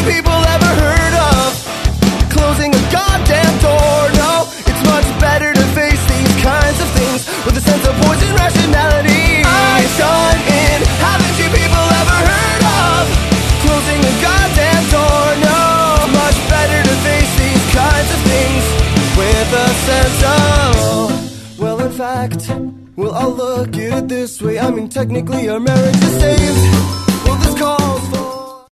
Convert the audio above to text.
people ever heard of closing a goddamn door? No, it's much better to face these kinds of things with a sense of poison rationality. I chime in, haven't you people ever heard of closing a goddamn door? No, it's much better to face these kinds of things with a sense of, well, in fact, well, I'll look at it this way. I mean, technically our marriage is saved. Well, this call